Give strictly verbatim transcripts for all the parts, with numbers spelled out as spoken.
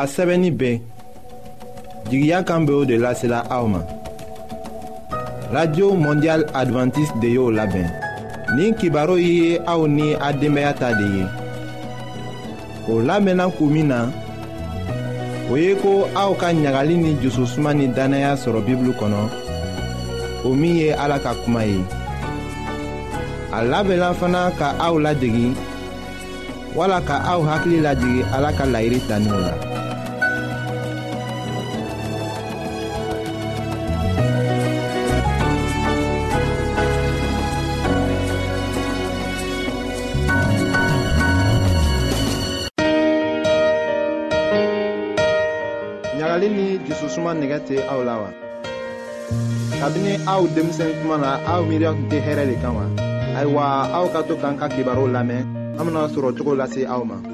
a sɛbɛnni bɛɛ jigiya kan bɛ o de lasela aw ma. Radio Mondial Adventiste de y'o labɛn. Nin kibaru ye aw ni a denbaya ta de ye. O lamɛnna kun min na, o ye ko aw ka ɲagali ni jususuma ni danaya sɔrɔ Bibulu kɔnɔ, o min ye Ala ka kuma ye. A labɛnna fana ka aw ladegi, wala ka aw hakili lajigi Ala ka laɲini taniw la. ɲagali ni jususuma nɛgɛ tɛ aw la wa? Kabini aw denmisɛn kuma na aw miiriya tun tɛ hɛrɛ de kan wa? Ayiwa, aw ka to k'an ka kibaru lamɛn, an bena sɔrɔ cogo lase aw ma.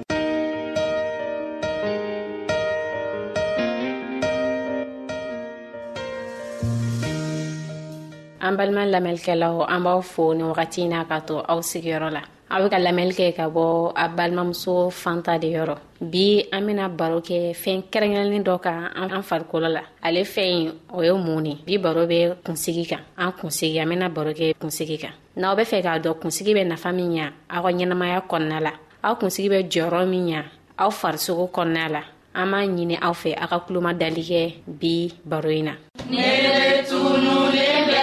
An balima lamɛnnikɛlaw, an b'aw fo ni wagati in na ka to aw sigiyɔrɔ la. Aw bɛ ka lamɛnni kɛ ka bɔ a balimamuso Fanta de yɔrɔ. Bi an bɛna baro kɛ fɛn kɛrɛnkɛrɛnnen dɔ kan an farikolo la. Ale fɛn in o ye mun ye? Bi baro bɛ kunsigi kan. An kunsigi, an bɛna baro kɛ kunsigi kan. N'aw bɛ fɛ k'a dɔn kunsigi bɛ nafa min ɲa aw ka ɲɛnamaya kɔnɔna la, aw kunsigi bɛ jɔyɔrɔ min ɲa aw farisogo kɔnɔna la, an b'a ɲini aw fɛ aw ka kuloma dali kɛ bi baro in na. Ne tunulen bɛ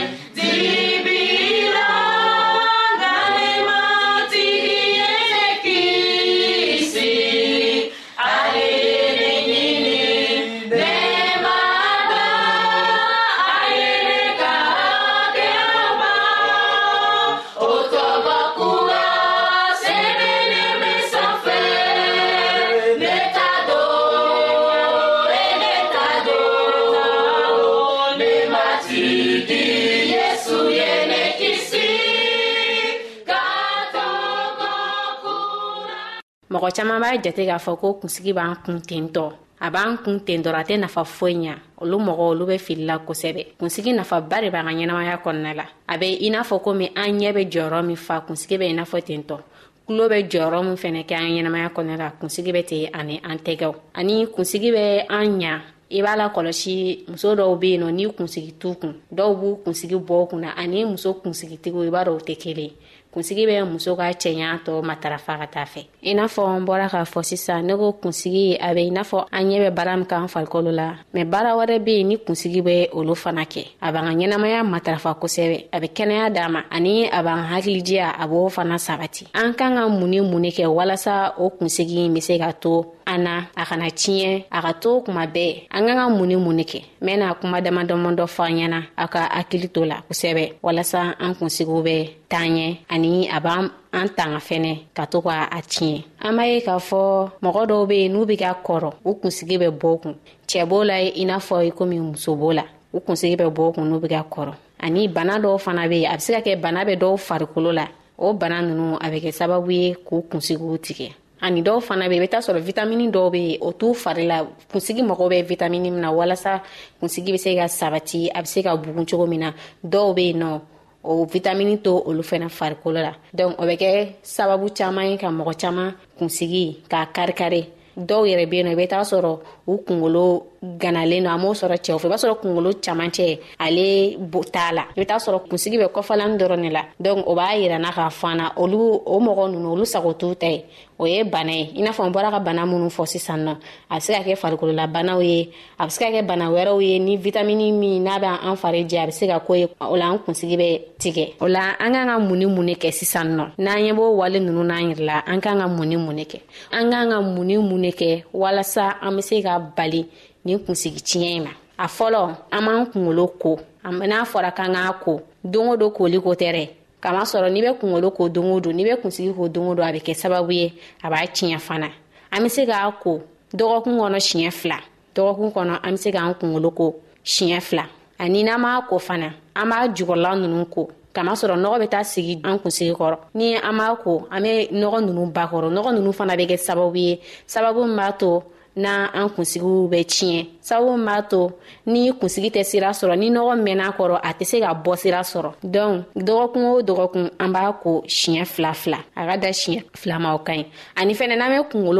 mɔgɔ caman b'a jate k'a fɔ ko kunsigi b'an kun tentɔ. A b'an kun ten dɔrɔn a tɛ nafa foyi ɲa. Olu mɔgɔ olu bɛ fili la kosɛbɛ. Kunsigi nafaba de b'an ka ɲɛnamaya kɔnɔna la. A bɛ i n'a fɔ komi an ɲɛ bɛ jɔyɔrɔ min fa, kunsigi bɛ i n'a fɔ tentɔ. Tulo bɛ jɔyɔrɔ min fɛnɛ kɛ an ka ɲɛnamaya kɔnɔna la, kunsigi bɛ ten ani an tɛgɛw. Ani kunsigi bɛ an ɲa. I b'a la kɔlɔsi muso dɔw bɛ yen nɔ ni kunsigi t'u kun, dɔw b'u kunsigi bɔ u kun na, ani muso kunsigitigiw i b'a dɔn o tɛ kelen. Kunsigi bɛ muso ka cɛɲa tɔ matarafa ka taa fɛ. I n'a fɔ n bɔra k'a fɔ sisan, ne ko kunsigi a bɛ i n'a fɔ an ɲɛ bɛ baara min k'an farikolo la, mɛ baara wɛrɛ bɛ yen ni kunsigi bɛ olu fana kɛ. A b'an ka ɲɛnamaya matarafa kosɛbɛ, a bɛ kɛnɛya d'an ma, ani a b'an hakilidiya, a b'o fana sabati. An kan ka mun ni mun de kɛ walasa o kunsigi bɛ se ka to an na, a kana tiɲɛ, a ka to kuma bɛɛ. An kan ka mun ni mun de kɛ? N bɛna kuma damadɔ fɔ an ɲɛna, aw ka hakili to la kosɛbɛ walasa an kunsigiw bɛ taa ɲɛ, ani a b'an an tanga fɛnɛ ka to k'a tiɲɛ. An b'a ye k'a fɔ mɔgɔ dɔw bɛ yen n'u bɛ ka kɔrɔ, u kunsigi bɛ bɔ u kun. Cɛ b'o la i n'a fɔ komi muso b'o la, u kunsigi bɛ bɔ u kun n'u bɛ ka kɔrɔ. Ani bana dɔw fana bɛ yen, a bɛ se ka kɛ bana bɛ dɔw farikolo la. O bana ninnu a bɛ kɛ sababu ye k'u kunsigiw tigɛ. Ani dɔw fana bɛ yen, i bɛ taa sɔrɔ vitamini dɔw bɛ yen, o t'u fari la. Kunsigi mago bɛ vitamini min na walasa kunsigi bɛ se ka sabati, a bɛ se ka bugun cogo min na. Dɔw bɛ yen nɔ, o vitamini to olu fana farikolo la. Donc o bɛ kɛ sababu caman ye ka mɔgɔ caman kunsigi k'a kari-kari. Dɔw yɛrɛ bɛ yen nɔ, i bɛ taa sɔrɔ u kunkolo ganalen don, a m'o sɔrɔ cɛw fɛ. I b'a sɔrɔ kunkolo camancɛ ale t'a la. I bɛ taa sɔrɔ kunsigi bɛ kɔfɛlan dɔrɔn de la. Donc o b'a yira na k'a fɔ an na olu o mɔgɔ ninnu olu sago t'u ta ye. O ye bana ye. I n'a fɔ n bɔra ka bana minnu fɔ sisan nɔ, a bɛ se ka kɛ farikolola banaw ye, a bɛ se ka kɛ bana wɛrɛw ye ni vitamini min n'a bɛ an fari jɛ a bɛ se ka k'o ye. O la an kunsigi bɛ tigɛ. O la an kan ka mun ni mun de kɛ sisan nɔ? N'an ɲɛ b'o wale ninnu n'an yɛrɛ la, an kan ka mun ni mun de kɛ? An kan ka mun ni mun de kɛ walasa an bɛ se ka bali ni kunsigi tiɲɛ in ma? A fɔlɔ, an b'an kunkolo ko. N'a fɔra k'an k'a ko, don o don koli ko tɛ dɛ. Kama sɔrɔ n'i bɛ kunkolo ko don o don, n'i bɛ kunsigi ko don o don, a bɛ kɛ sababu ye a b'a tiɲɛ fana. An bɛ se k'a ko dɔgɔkun kɔnɔ siɲɛ fila. Dɔgɔkun kɔnɔ an bɛ se k'an kunkolo ko siɲɛ fila. Ani n'an m'a ko fana, an b'a jukɔrɔla ninnu ko. Kama sɔrɔ nɔgɔ bɛ taa sigi an kunsigi kɔrɔ. Ni an b'a ko, an bɛ nɔgɔ ninnu bakɔrɔ. Nɔgɔ ninnu fana bɛ kɛ sababu ye, sababu min b'a to na an kunsigiw bɛ tiɲɛ. Sababu min b'a to ni kunsigi tɛ sira sɔrɔ, ni nɔgɔ mɛn'a kɔrɔ a tɛ se ka bɔ sira sɔrɔ. Donc dɔgɔkun o dɔgɔkun an b'a ko siɲɛ fila fila. A ka da siɲɛ fila ma o ka ɲi. Ani fɛnɛ n'an bɛ kunkolo ko,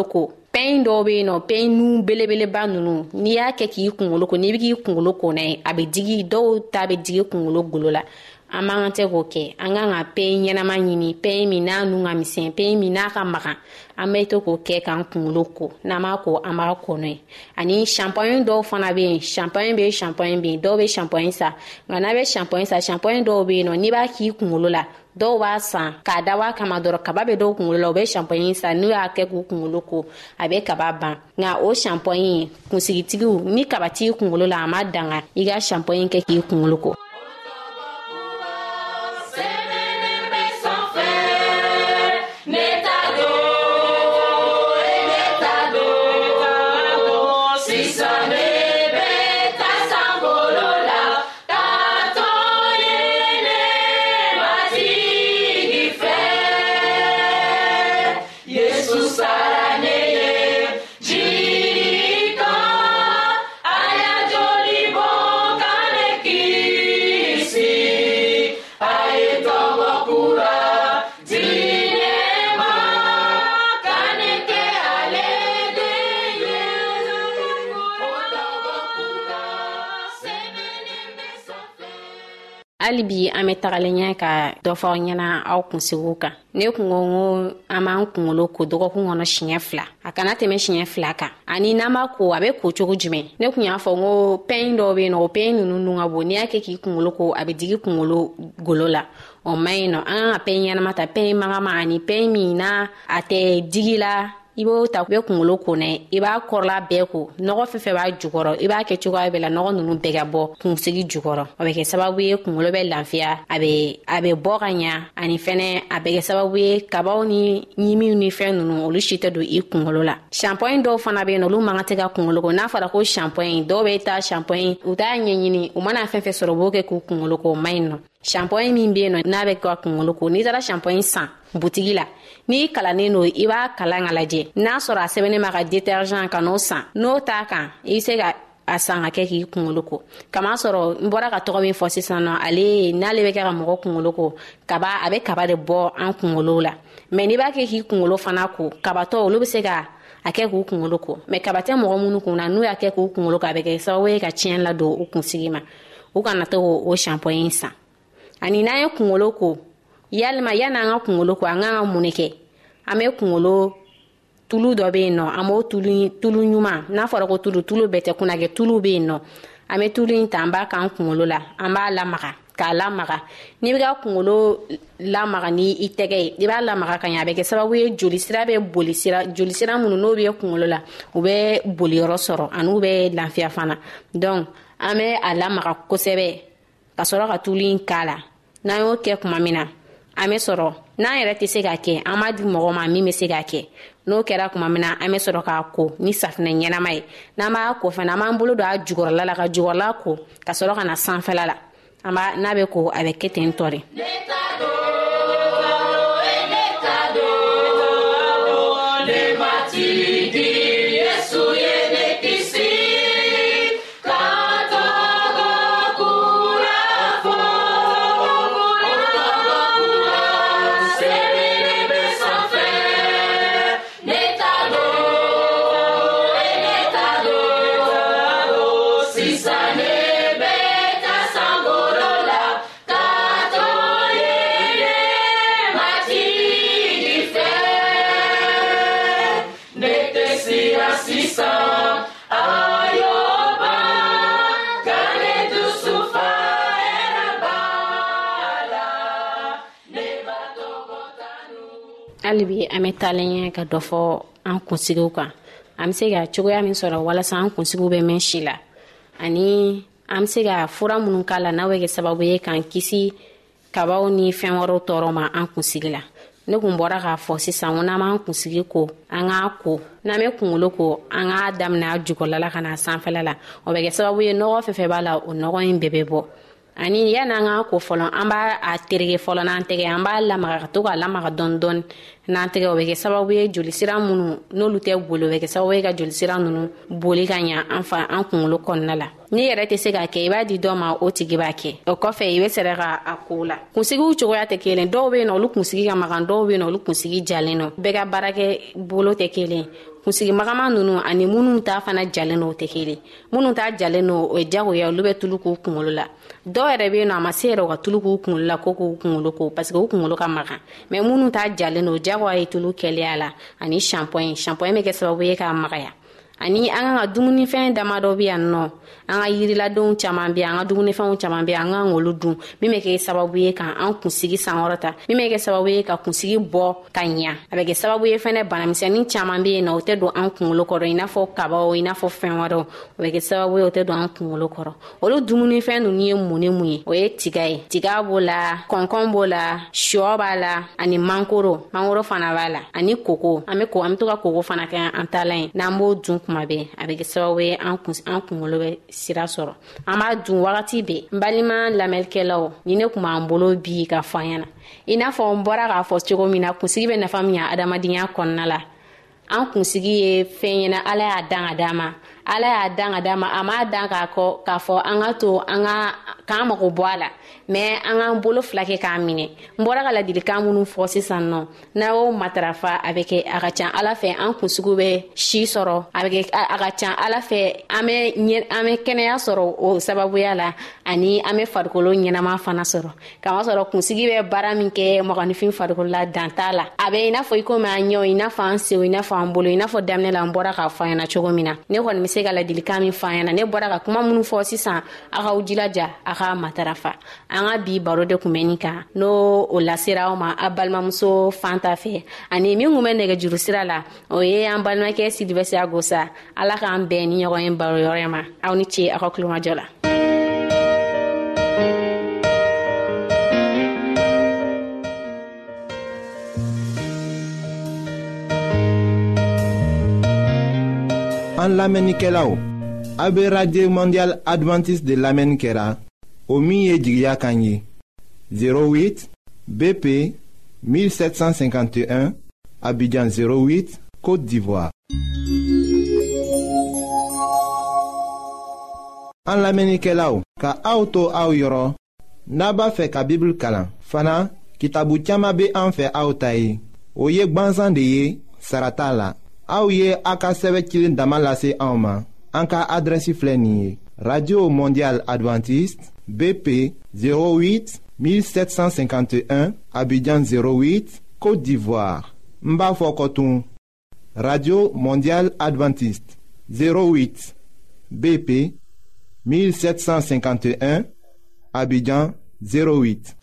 pɛn dɔw be yen nɔ pɛn nu belebeleba nunu n'i y'a kɛ k'i kunkolo ko n'i bɛ k'i kunkolo ko n'a ye a bɛ digi dɔw ta bɛ digi kunkolo golo la an man tɛ k'o kɛ an kan ka pɛn ɲɛnama ɲini pɛn min n'a nu ka misɛn pɛn min n'a ka magan an bɛ to k'o kɛ k'an kunkolo ko n'an b'a ko an b'a ko n'o ye ani shampoing dɔw fana bɛ yen shampoing bɛ yen shampoing bɛ yen dɔw bɛ shampoing san nka n'a bɛ shampoing san shampoing dɔw bɛ yen nɔ n'i b'a k'i kunkolo la dɔw b'a san k'a dabɔ a kama dɔrɔn kaba bɛ dɔw kunkolo la u bɛ shampoing san n'u y'a kɛ k'u kunkolo ko a bɛ kaba ban nka o shampoing kunsigitigiw ni kaba t'i kunkolo la a ma danga i ka shampoing kɛ k'i kunkolo ko. hali bi an bɛ tagalen ɲɛ ka dɔ fɔ ɲɛna aw kunsigiw kan. Ne kun ko ko an b'an kunkolo ko dɔgɔkun kɔnɔ siɲɛ fila a kana tɛmɛ siɲɛ fila kan ani n'an b'a ko a bɛ ko cogo jumɛn. Ne kun y'a fɔ ko pɛn dɔw bɛ yen nɔ o pɛn ninnu dun ka bon n'i y'a kɛ k'i kunkolo ko a bɛ digi kunkolo golo la o ma ɲi nɔ. An kan ka pɛn ɲɛnama ta pɛn magama ani pɛn min na a tɛ digi la i b'o ta bɛ kunkolo ko n'a i b'a kɔrɔla bɛɛ ko nɔgɔ fɛn fɛn b'a jukɔrɔ i b'a kɛ cogoya bɛɛ la nɔgɔ ninnu bɛɛ ka bɔ kunsigi jukɔrɔ o bɛ kɛ sababu ye kunkolo bɛ lafiya a bɛ a bɛ bɔ ka ɲa ani fɛnɛ a bɛ kɛ sababu ye kabaw ni ɲimiw ni fɛn ninnu olu si tɛ don i kunkolo la. Shampoing dɔw fana bɛ yen olu man kan tɛ ka kunkolo ko n'a fɔra ko shampoing dɔw bɛ taa shampoing u t'a ɲɛɲini u mana fɛn fɛn sɔrɔ u b'o kɛ k'u kunkolo ko o ma ɲi nɔ. Shampoing min bɛ yen nɔ n'a bɛ ka kunkolo ko n'i taara shampoing san butigi la n'i kalannen don i b'a kalan ka lajɛ n'a sɔrɔ a sɛbɛnnen ma ka détergent ka n'o san n'o t'a kan i bɛ se ka a san ka kɛ k'i kunkolo ko. Kama sɔrɔ n bɔra ka tɔgɔ min fɔ sisan nɔ ale n'ale bɛ kɛ ka mɔgɔ kunkolo ko kaba a bɛ kaba de bɔ an kunkolo la mɛ n'i b'a kɛ k'i kunkolo fana ko kabatɔ olu bɛ se ka a kɛ k'u kunkolo ko mɛ kaba tɛ mɔgɔ minnu kun na n'u y'a kɛ k'u kunkolo ko a bɛ kɛ sababu ye ka tiɲɛ ladon u kunsigi ma u kana to o shampoing san. Ani n'an ye kunkolo ko yalima yan'an ka kunkolo ko an kan ka mun kɛ an bɛ kunkolo tulu dɔ bɛ yen nɔ an b'o tulu tulu ɲuman n'a fɔra ko tulu tulu bɛɛ tɛ kunna kɛ tulu bɛ yen nɔ an bɛ tulu in ta an b'a k'an kunkolo la an b'a lamaga k'a lamaga n'i bɛ ka kunkolo lamaga ni i tɛgɛ ye i b'a lamaga ka ɲɛ a bɛ kɛ sababu ye joli sira bɛ boli sira joli sira minnu n'o bɛ kunkolo la u bɛ boli yɔrɔ sɔrɔ ani u bɛ lafiya fana donc an bɛ a lamaga kosɛbɛ ka sɔrɔ ka tulu in k'a la n'an y'o kɛ tuma min na an bɛ sɔrɔ n'an yɛrɛ tɛ se k'a kɛ an b'a di mɔgɔ ma min bɛ se k'a kɛ n'o kɛra tuma min na an bɛ sɔrɔ k'a ko ni safinɛ ɲɛnama ye n'an b'a ko fana an b'an bolo don a jukɔrɔla la ka jukɔrɔla ko ka sɔrɔ ka na sanfɛla la an b'a n'a bɛ ko a bɛ kɛ ten tɔ de. Hali bi an bɛ taalen ɲɛ ka dɔ fɔ an kunsigiw kan an bɛ se ka cogoya min sɔrɔ walasa an kunsigiw bɛ mɛn si la ani an bɛ se ka fura minnu k'a la n'a bɛ kɛ sababu ye k'an kisi kabaw ni fɛn wɛrɛw tɔɔrɔ ma an kunsigi la. Ne kun bɔra k'a fɔ sisan ko n'an b'an kunsigi ko an k'a ko n'an bɛ kunkolo ko an k'a daminɛ a jukɔrɔla la ka na sanfɛla la o bɛ kɛ sababu ye nɔgɔ fɛn fɛn b'a la o nɔgɔ in bɛɛ bɛ bɔ ani yan'an k'a ko fɔlɔ an b'a a tereke fɔlɔ n'an tɛgɛ an b'a lamaga ka to k'a lamaga dɔɔni dɔɔni n'an tɛgɛ o bɛ kɛ sababu ye joli sira minnu n'olu tɛ boli o bɛ kɛ sababu ye ka joli sira ninnu boli ka ɲɛ an fa an kunkolo kɔnɔna la ni yɛrɛ tɛ se ka kɛ i b'a di dɔ ma o tigi b'a kɛ o kɔfɛ i bɛ sɛrɛ ka a ko la kunsigiw cogoya tɛ kelen dɔw bɛ yen nɔ olu kunsigi ka magan dɔw bɛ yen nɔ olu kunsigi jalen nɔ bɛɛ ka baarakɛ bolo tɛ kelen kunsigi magama nunu ani minnu ta fana jalen no tɛ kelen minnu ta jalen no o ye jagoya olu bɛ tulu k'u kunkolo la dɔw yɛrɛ bɛ yen nɔ a ma se yɛrɛ ka tulu k'u kunkolo la ko k'u kunkolo ko parce que u kunkolo ka magan mais minnu ta jalen no jagoya ye tulu kɛlɛya la ani shampoing shampoing bɛ kɛ sababu ye k'a magaya ani an ka dumunifɛn damadɔ bɛ yan nɔ an ka yiriladenw caman bɛ an ka dumunifɛnw caman bɛ an ka olu dun min bɛ kɛ sababu ye ka an kunsigi sankɔrɔta min bɛ kɛ sababu ye ka kunsigi bɔ ka ɲa a bɛ kɛ sababu ye fɛnɛ banamisɛnnin caman bɛ yen nɔ o tɛ don an kunkolo kɔrɔ i n'a fɔ kabaw i n'a fɔ fɛn wɛrɛw o bɛ kɛ sababu ye o tɛ don an kunkolo kɔrɔ olu dumunifɛn ninnu ye mun ni mun ye o ye tiga ye tiga b'o la kɔnkɔn b'o la shɔ b'a la ani mangoro mangoro fana b'a la ani koko an bɛ ko an bɛ to ka koko fana kɛ an talan ye n'an b'o dun kuma bɛɛ a bɛ kɛ sababu ye an kunkolo bɛ sira sɔrɔ an b'a dun wagati bɛɛ n balima lamɛnnikɛlaw ni ne kun b'an bolo bi ka fɔ an ɲɛna i n'a fɔ n bɔra k'a fɔ cogo min na kunsigi bɛ nafa min ɲa adamadenya kɔnɔna la an kunsigi ye fɛn ɲɛna ala y'a dan ka d'a ma ala y'a dan ka d'a ma a m'a dan k'a kɔ k'a fɔ an ka to an ka k'an mago bɔ a la mais an k'an bolo fila kɛ k'a minɛ n bɔra ka ladilikan minnu fɔ sisan nɔ n'a y'o matarafa a bɛ kɛ a ka ca ala fɛ an kunsigiw bɛ si sɔrɔ a bɛ kɛ a ka ca ala fɛ an bɛ an bɛ kɛnɛya sɔrɔ o sababuya la ani an bɛ farikolo ɲɛnama fana sɔrɔ k'a sɔrɔ kunsigi bɛ baara min kɛ mɔgɔninfin farikolo la dan t'a la a bɛ i n'a fɔ i komi an ɲɛw i n'a fɔ an senw i n'a fɔ an bolo i n'a fɔ daminɛ la n bɔra k'a fɔ an ɲɛna cogo min na ne kɔni bɛ se ka ladilikan min fɔ an ɲɛna ne bɔra ka kuma minnu fɔ sisan a k'aw jilaja a ka matarafa an ka bi baro de kun bɛ nin kan n'o o lasera aw ma a balimamuso fan ta fɛ ani min kun bɛ nɛgɛjuru sira la o ye an balimakɛ Silivɛsi Agosa ala k'an bɛn ni ɲɔgɔn ye baro yɔrɔ ma aw ni ce aw ka kulomajɔ la. An lamɛnnikɛlaw a bɛ radio mondial adventiste de lamɛnni kɛra o min ye jigiya kan ye zéro huit B P mille sept cent cinquante et un Abidjan zéro huit Côte d'Ivoire. An lamɛnnikɛlaw ka aw to aw yɔrɔ n'a b'a fɛ ka Bible kalan fana kitabu caman bɛ an fɛ aw ta ye o ye gwansan de ye sara t'a la. Aw ye a ka sɛbɛ cilen dama lase anw ma an ka adrɛsi filɛ nin ye radio mondial adventiste B P zéro huit mille sept cent cinquante et un Abidjan zéro huit Côte d'Ivoire. N b'a fɔ kɔtun radio mondial adventiste zéro huit B P mille sept cent cinquante et un Abidjan zéro huit.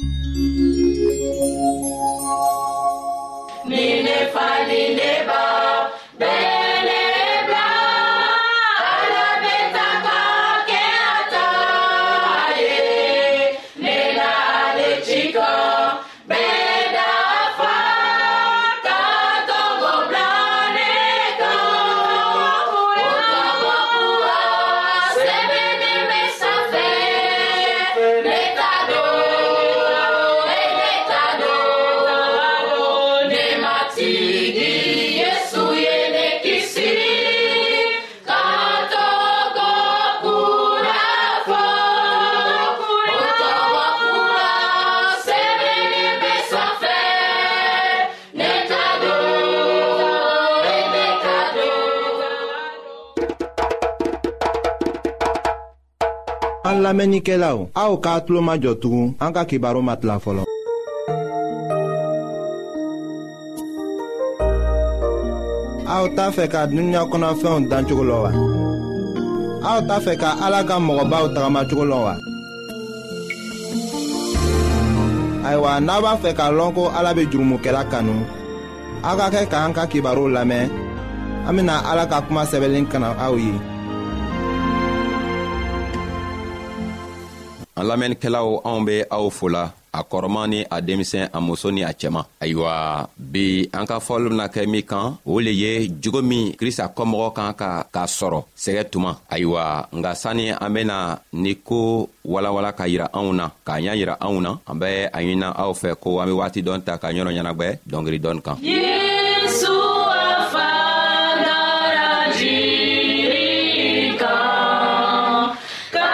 An lamɛnnikɛlaw aw k'a tulo majɔ tugun an ka kibaru ma tila fɔlɔ. Aw t'a fɛ ka dunuya kɔnɔfɛnw dan cogo la wa? Aw t'a fɛ ka Ala ka mɔgɔbaw tagama cogo la wa? Ayiwa n'a b'a fɛ k'a lɔn ko Ala bɛ jurumokɛla kanu aw ka kɛ k'an ka kibaru lamɛn an bɛna Ala ka kuma sɛbɛnlen kana aw ye. An lamɛnnikɛlaw anw bɛ aw fola a kɔrɔman ni a denmisɛn a muso ni a cɛman. Ayiwa bi an ka fɔli bena kɛ min kan o le ye jogo min Krista kɔmɔgɔ kan ka k'a sɔrɔ sɛgɛ tuma. Ayiwa nga sani an bena ni ko walawala ka yira anw na k'a ɲa yira anw na an bɛ a ɲinina aw fɛ ko an be waati dɔn ta ka ɲɔrɔ ɲɛnagwɛ dɔngiri dɔɔni kan. Yesu a fagara jiri kan ka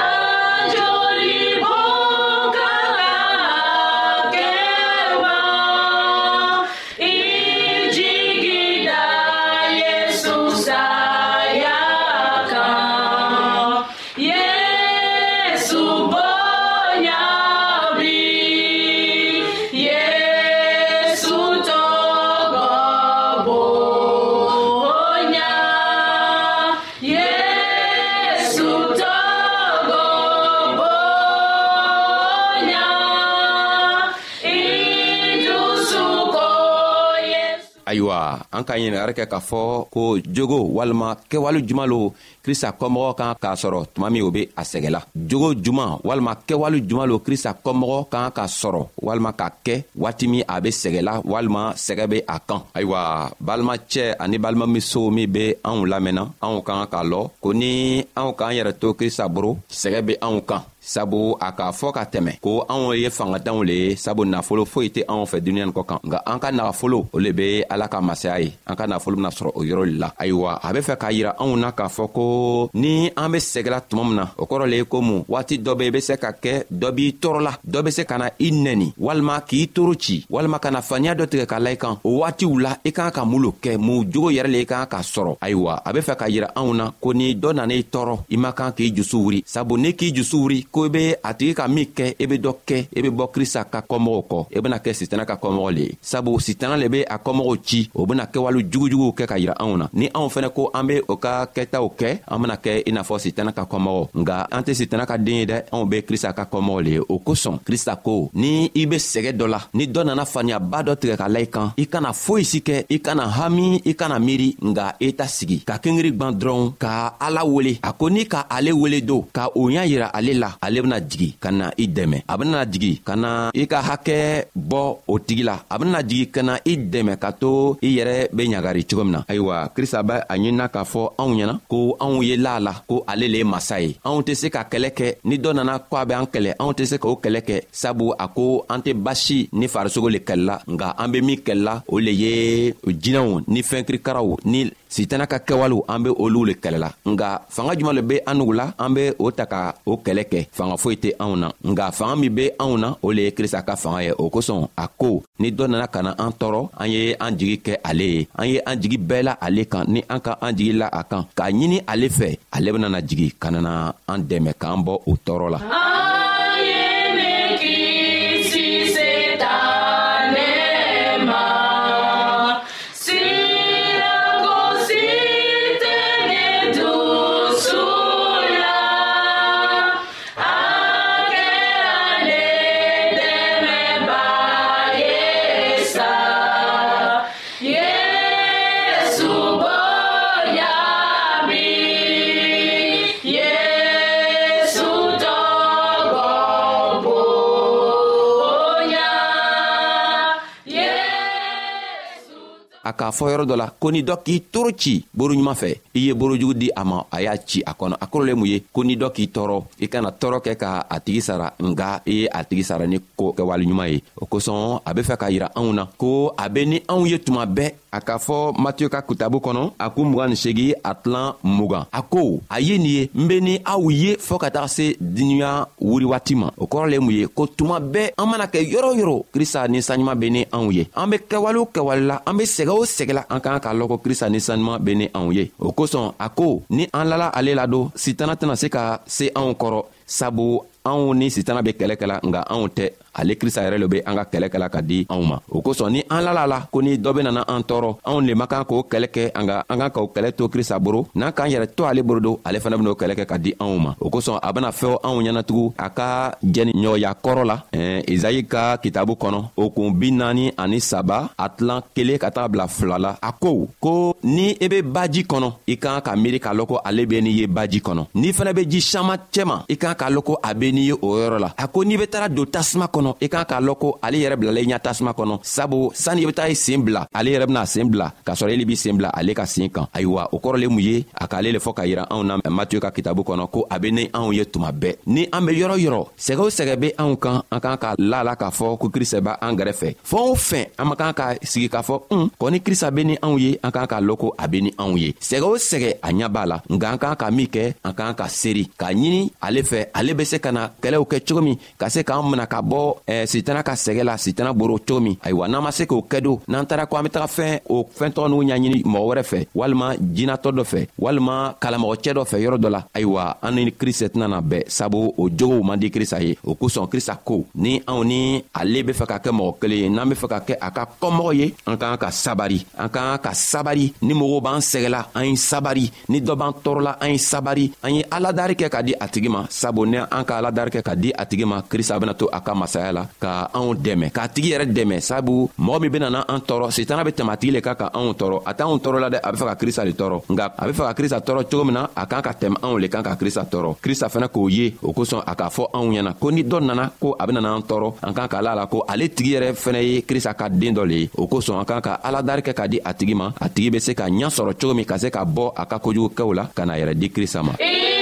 ayiwa an ka ɲiningari kɛ k'a fɔ ko jogo walima kɛwale juman lo krista kɔmɔgɔ kan k'a sɔrɔ tuma min o be a sɛgɛla. jogo juman walima kɛwale juman lo krista kɔmɔgɔ kan k'a sɔrɔ walima k'a kɛ waati min a be sɛgɛla walima sɛgɛ be a kan. ayiwa balimacɛ ani balimamuso min be anw lamɛnna anw kan k'a lɔ ko ni anw k'an yɛrɛ to krista boro sɛgɛ be anw kan. sabu a k'a fɔ ka tɛmɛ ko anw ye fangatanw le ye sabu nafolo foyi tɛ anw fɛ duniɲa nin kɔ kan nka an ka nafolo o le be ala ka masaya ye. an ka nafolo bena sɔrɔ o yɔrɔ le la. ayiwa a be fɛ k'a yira anw na k'a fɔ ko ni an be sɛgɛla tuma min na o kɔrɔ le ye ko mun waati dɔ be i be se ka kɛ dɔ b'i tɔɔrɔla dɔ be se ka na i nɛni walima k'i toro ci walima ka na faniya dɔ tigɛ ka la i kan. o waatiw la i kan ka mun lo kɛ mun jogo yɛrɛ le i kan ka sɔrɔ. ayiwa a be fɛ ka yira anw na ko ni dɔ nana i tɔɔrɔ i man kan k'i jusu wuri sabu ni k'i jusu wuri ko i be a tigi ka min kɛ i be dɔ kɛ i be bɔ krista ka kɔmɔgɔw kɔ i bena kɛ sitana ka kɔmɔgɔ le ye sabu sitana le be a kɔmɔgɔw ci o bena kɛwale jugujuguw kɛ ka yira anw na. ni anw fɛnɛ ko an be o ka kɛtaw kɛ an bena kɛ i n'a fɔ sitana ka kɔmɔgɔ nga an tɛ sitana ka den ye dɛ anw be krista ka kɔmɔgɔ le ye. o kosɔn krista ko ni i be sɛgɛ dɔ la ni dɔ nana faniyaba dɔ tigɛ ka la i kan i kana foyi si kɛ i kana hami i kana miiri nga i ta sigi ka kengiri gwan dɔrɔn ka ala wele. a ko ni ka ale wele do ka o ɲa yira ale la ale bena jigi ka na i dɛmɛ. a bena jigi ka na i ka hakɛ bɔ o tigi la a bena jigi ka na i dɛmɛ ka to i yɛrɛ be ɲagari cogo min na. ayiwa krista bɛ a ɲinina k'a fɔ anw ɲɛna ko anw ye la la ko ale le ye masa ye. anw tɛ se ka kɛlɛ kɛ ni dɔ nana ko a bɛ an kɛlɛ anw tɛ se k'o kɛlɛ kɛ sabu a ko an tɛ basi ni farisogo le kɛlɛla nga an be min kɛlɛla o le ye jinɛw ni fɛnkirikaraw ni sitana ka kɛwalew an be olu le kɛlɛla nga fanga juman le be an nugu la an be o ta ka o kɛlɛ kɛ. fanga foyi tɛ anw na nga fanga min be anw na o le ye krista ka fanga ye. o kosɔn a ko ni dɔ nana ka na an tɔɔrɔ an ye an jigi kɛ ale ye an ye an jigi bɛɛ la ale kan ni an ka an jigi la a kan k'a ɲini ale fɛ ale benana jigi ka nana an dɛmɛ k'an bɔ o tɔɔrɔ la. a k'a fɔ yɔrɔ dɔ la ko ni dɔ k'i toro ci boro ɲuman fɛ i ye borojugu di a ma a y'a ci a kɔnɔ a kɔrɔ le mun ye ko ni dɔ k'i tɔɔrɔ i kana tɔɔrɔ kɛ ka a tigi sara nga i ye a tigi sara ni ko kɛwale ɲuman ye. o kosɔn a be fɛ k'a yira anw na ko a be ni anw ye tuma bɛɛ a k'a fɔ matiyu ka kitabu kɔnɔ a ko mugan ni segi a tilan mugan a ko a ye nin ye n be ni aw ye fɔɔ ka taga se duniɲa wuri waati ma. o kɔrɔ le mun ye ko tuma bɛɛ an mana kɛ yɔrɔ yɔrɔ krista ni saɲuman be ni anw ye an be kɛwale o kɛwale la an be sɛgɛ o sɛgɛla an k'an k'a lɔn ko krista ni saɲuman be ni anw ye. o kosɔn a ko ni an lala ale la don sitana tɛna se ka se anw kɔrɔ sabu anw ni sitana be kɛlɛ kɛla nga anw tɛ ale krista yɛrɛ le be an ka kɛlɛ kɛla ka di anw ma. o kosɔn ni an lala la ko ni dɔ be nana an tɔɔrɔ anw le man kan k'o kɛlɛ kɛ an ka an kan k'o kɛlɛ to krista boro n'an k'an yɛrɛ to ale boro don ale fana ben'o kɛlɛ kɛ ka di anw ma. o kosɔn a bena fɛw anw ɲɛnatugu a ka jɛni ɲɔgɔnya kɔrɔ la eh, izayi ka kitabu kɔnɔ o kun bi naani ani saba a tilan kelen ka taga bila fila la a ko ko ni i be baji kɔnɔ i kan ka miiri k'a lɔn ko ale be n'i ye baji kɔnɔ n'i fana be ji saman cɛman i kan k'a lɔn ko a be n'i ye o yɔrɔ la. a ko n'i be tara don tasuma kɔnɔ i kan k'a lɔn ko ale yɛrɛ bilala i ɲa tasuma kɔnɔ sabu sani i be taa i sen bila ale yɛrɛ bena sen bila k'a sɔrɔ ele b'i sen bila ale ka sen kan. ayiwa o kɔrɔ le mun ye a k'ale le fɔ ka yira anw na matiyu ka kitabu kɔnɔ ko a be ni anw ye tuma bɛɛ ni an be yɔrɔ yɔrɔ sɛgɛ o sɛgɛ be anw kan an kan ka la la k'a fɔ ko krista b' an gɛrɛfɛ fɛn o fɛn an man kan ka sigi k'a fɔ un kɔni krista be ni anw ye an kan k'a lɔn ko a be ni anw ye. sɛgɛ o sɛgɛ a ɲa b'a la nga an kan ka min kɛ an kan ka seri k'a ɲini ale fɛ ale be se ka na kɛlɛw kɛ cogo min ka se k'an mina ka bɔ eh, sitana ka sɛgɛ la sitana boro cogo min. ayiwa n'an ma se k'o kɛ don n'an taara ko an be taga fɛn o fɛntɔgɔ n'u ɲaɲini mɔgɔ wɛrɛ fɛ walima jinatɔ dɔ fɛ walima kalamɔgɔcɛ dɔ fɛ yɔrɔ dɔ la ayiwa an ni krista tɛnana bɛɛ sabu o jogow man di krista ye. o kosɔn krista ko ni anw ni ale be fɛ ka kɛ mɔgɔ kelen ye n'an be fɛ ka kɛ a ka kɔmɔgɔ ye an k'an ka sabari an k'an ka sabari ni mɔgɔw b'an sɛgɛla an ye sabari ni dɔ b'an tɔɔrɔla an ye sabari an ye aladari kɛ ka di a tigi ma sabu ni an ka aladari kɛ ka di a tigi ma krista bena to a ka masaya masaya la ka anw dɛmɛ k'a tigi yɛrɛ dɛmɛ sabu mɔgɔ min benana an tɔɔrɔ sitana be tɛmɛ a tigi le ka ka anw tɔɔrɔ a t'anw tɔɔrɔ la dɛ a be fɛ ka krista le tɔɔrɔ nga a be fɛ ka krista tɔɔrɔ cogo min na a kan ka tɛmɛ anw le kan ka krista tɔɔrɔ krista fɛnɛ k'o ye o kosɔn a k'a fɔ anw ɲɛna ko ni dɔ nana ko a benana an tɔɔrɔ an kan ka la la ko ale tigi yɛrɛ fɛnɛ ye krista ka den dɔ le ye o kosɔn an kan ka aladari kɛ ka di a tigi ma a tigi be se ka ɲa sɔrɔ cogo min ka se ka bɔ a ka kojugukɛw la ka na yɛrɛ di krista ma.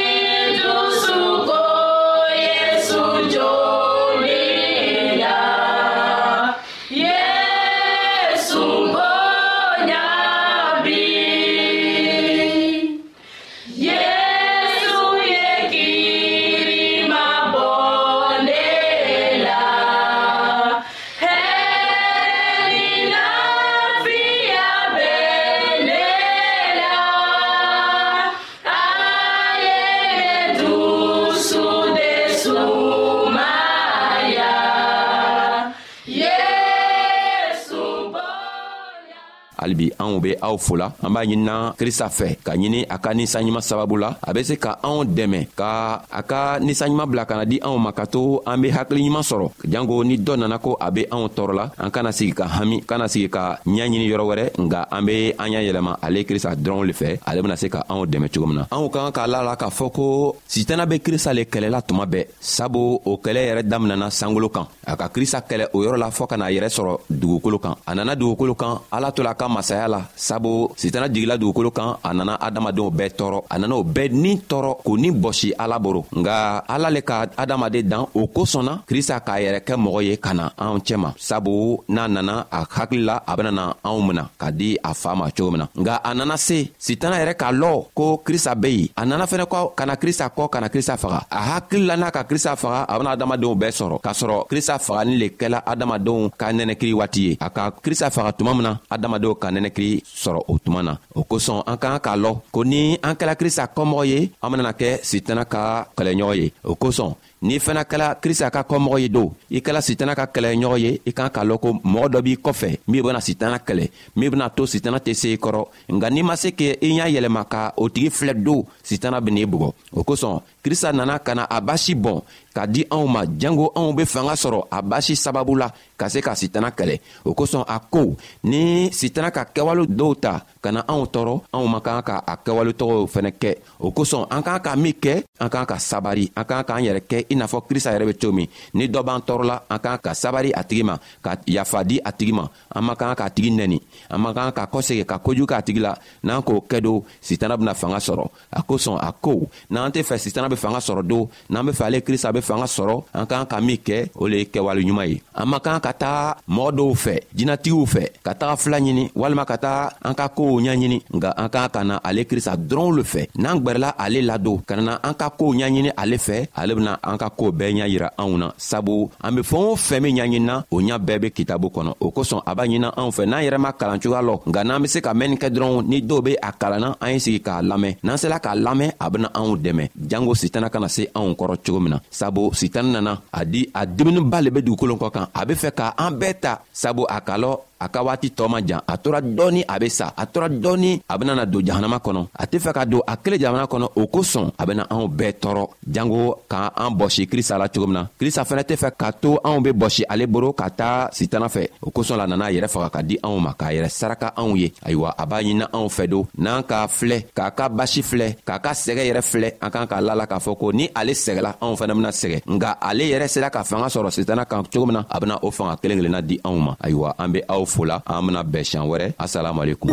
halibi anw be aw fola an b'a ɲinina krista fɛ ka ɲini a ka ninsanɲuman sababu la a be se ka anw dɛmɛ ka a ka ninsanɲuman bila ka na di anw ma ka to an be hakiliɲuman sɔrɔ jango ni dɔ nana ko a be anw tɔɔrɔ la an kana sigi ka hami kana sigi ka ɲa ɲini yɔrɔ wɛrɛ nga an be an ɲa yɛlɛma ale krista dɔrɔn le fɛ ale bena se ka anw dɛmɛ cogo min na anw ka kan k'a la la k'a fɔ ko sitana be krista le kɛlɛla tuma bɛɛ sabu o kɛlɛ yɛrɛ daminɛna sankolo kan a ka krista kɛlɛ o yɔrɔ la fɔɔ ka n'a yɛrɛ sɔrɔ dugukolo kan a nana dugukolo kan ala to la ka masaya la sabu sitana jigila dugukolo kan a nana adamadenw bɛɛ tɔɔrɔ a nana o bɛɛ ni tɔɔrɔ k'o ni bɔsi ala boro nga ala le ka adamaden dan o kosɔnna krista k'a yɛrɛ kɛ mɔgɔ ye ka na anw cɛma sabu n'a nana a hakili la a benana anw mina ka di a fa ma cogo min na nga a nana se sitana yɛrɛ k'a lɔ ko krista be yen a nana fɛnɛ kɔ kana krista kɔ kana krista faga a hakili la n'a ka krista faga a bena adamadenw bɛɛ sɔrɔ k'a sɔrɔ krista fagani le kɛla adamadenw ka nɛnɛkiri waati ye a ka krista faga tuma min na adamadenw ka nɛnɛkiri sɔrɔ o tuma na o kosɔn an kan k'a lɔ ko ni an kɛla krista kɔmɔgɔ ye an benana kɛ sitana ka kɛlɛɲɔgɔn ye o kosɔn n'i fɛnɛ kɛla krista ka kɔmɔgɔ ye don i kɛla sitana ka kɛlɛɲɔgɔn ye i kan k'a lɔn ko mɔgɔ dɔ b'i kɔfɛ min bena sitana kɛlɛ min bena to sitana tɛ se i kɔrɔ nga n'i ma se kɛ i y'a yɛlɛma ka o tigi filɛ don sitana ben'i bugɔ o kosɔn krista nana ka na a basi bɔn ka di anw ma jango anw be fanga sɔrɔ a basi sababu la ka se ka sitana kɛlɛ o kosɔn a ko ni sitana ka kɛwale dɔw ta ka na anw tɔɔrɔ anw ma kan ka a kɛwale tɔgɔw fɛnɛ kɛ o kosɔn an kan ka min kɛ an kan ka sabari an kan k'an yɛrɛ kɛ i n'a fɔ krista yɛrɛ be cogo min ni dɔ b'an tɔɔrɔ la an kan ka sabari a tigi ma ka yafa di a tigi ma an ma kan k'a tigi nɛni an ma kan ka kɔsegi ka kojugu k'a tigi la n'an k'o kɛ don sitana bena fanga sɔrɔ a kosɔn a ko n'an tɛ fɛ sitana be fanga sɔrɔ don n'an be fɛ ale krista be fanga sɔrɔ an kan ka min kɛ o le ye kɛwale ɲuman ye an ma kan ka taga mɔgɔ dɔw fɛ jinatigiw fɛ ka taga fila ɲini walima ka taga an ka koow ɲaɲini nga an kan ka na ale krista dɔrɔn le fɛ n'an gwɛrɛla ale ladon ka na an ka koow ɲaɲini ale fɛ ale bena an ka koo bɛɛ ɲa yira anw na sabu an be fɛn o fɛn min ɲaɲinina o ɲa bɛɛ be kitabu kɔnɔ o kosɔn a b'a ɲinina anw fɛ n'an yɛrɛ ma kalan cogoya lɔ nga n'an be se ka mɛnni kɛ dɔrɔn ni dɔw be a kalanna an ye sigi k'a lamɛn n'an sela k'a lamɛn a bena anw dɛmɛ jango sitana kana se anw kɔrɔ cogo min na sabu sitana nana a di a diminiba le be dugukolo kɔ kan a be fɛ ka an bɛɛ ta sabu a ka lɔ a ka waati tɔɔ ma jan a tora dɔɔni a be sa a tora dɔɔni a benana don jahanama kɔnɔ a tɛ fɛ ka don a kelen jamana kɔnɔ o kosɔn a bena anw bɛɛ tɔɔrɔ jango k'an an bɔsi krista la cogo min na krista fɛnɛ tɛ fɛ k'a to anw be bɔsi ale boro ka taa sitana fɛ o kosɔn la nana a yɛrɛ faga ka di anw ma k'a yɛrɛ saraka anw ye ayiwa a b'a ɲinina anw fɛ don n'an k'a filɛ k'a ka basi filɛ k'a ka sɛgɛ yɛrɛ filɛ an kan k'a lala k'a fɔ ko ni ale sɛgɛla anw fɛnɛ bena sɛgɛ nga ale yɛrɛ sera ka fanga sɔrɔ sitana kan cogo min na a bena o fanga kelen kelenna di anw ma ayiwa an be aw fola an bena bɛn siɲan wɛrɛ asalamualekum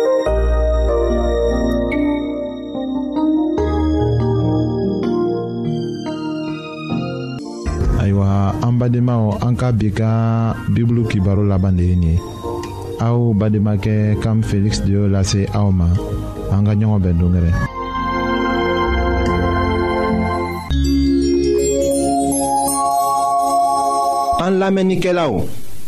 ayiwa an badenmaw an ka bi ka bibulu kibaro laban de ye nin ye aw bademakɛ kam feliksi de y'o lase aw ma an ka ɲɔgɔn bɛn dongɛrɛ an lamɛnnikɛlaw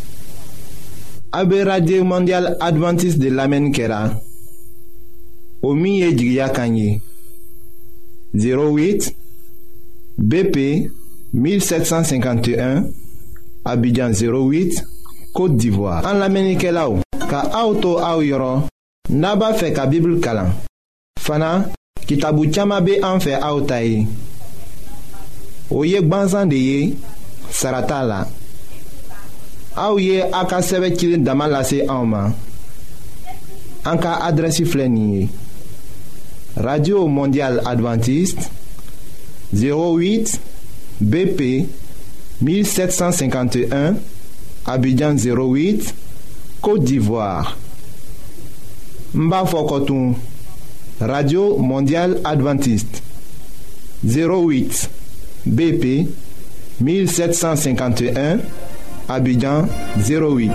A be Radio Mondial Adventiste de lamɛnni kɛra o min ye jigiya kan ye zéro huit B P mille sept cent cinquante et un Abidjan zéro huit Côte d'Ivoire. An lamɛnnikɛlaw ka aw to aw yɔrɔ n'a b'a fɛ ka Bible kalan fana kitabu caman be an fɛ aw ta ye o ye gwanzan de ye sarata la Aouye Aka sɛbɛ cilen dama lase an ma. An ka adrɛsi filɛ nin ye. Radio Mondiale Adventiste zéro huit B P mille sept cent cinquante et un Abidjan zéro huit Côte d'Ivoire. N b'a fɔ kɔtun. Radio Mondiale Adventiste zéro huit B P mille sept cent cinquante et un Abidjan zéro huit.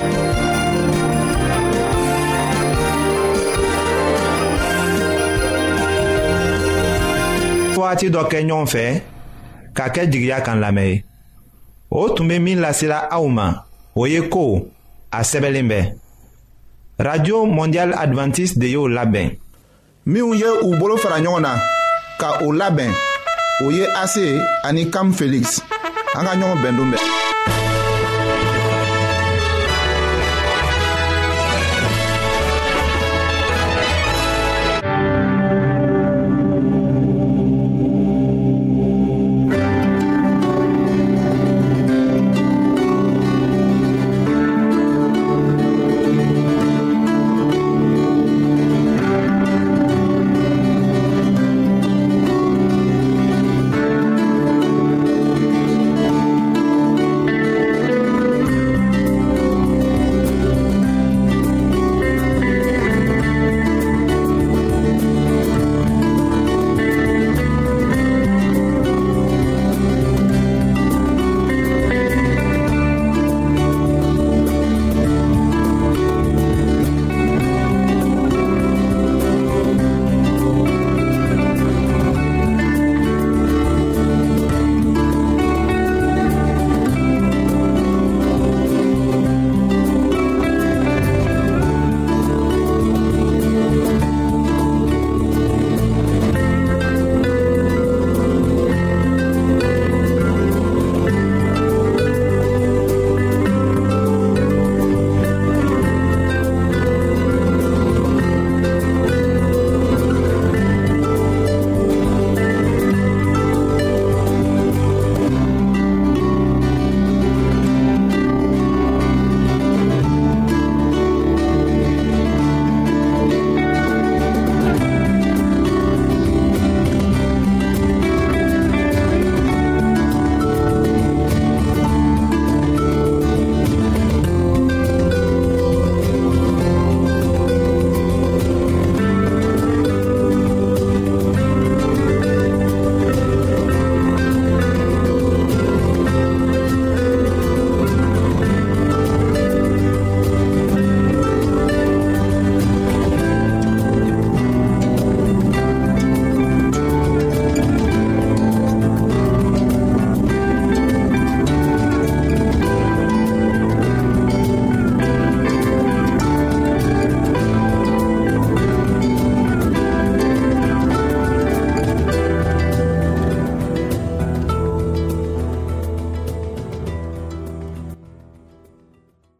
Waati dɔ kɛ ɲɔgɔn fɛ ka kɛ jigiya kan lamɛn. O tun bɛ min lasela aw ma, o ye ko a sɛbɛnlen bɛ. Radio Mondiale Adventiste de y'o labɛn. Minnu ye u bolo fara ɲɔgɔn na ka o labɛn, o ye A C ani Cam Felix. An ka ɲɔgɔn bɛn don bɛɛ.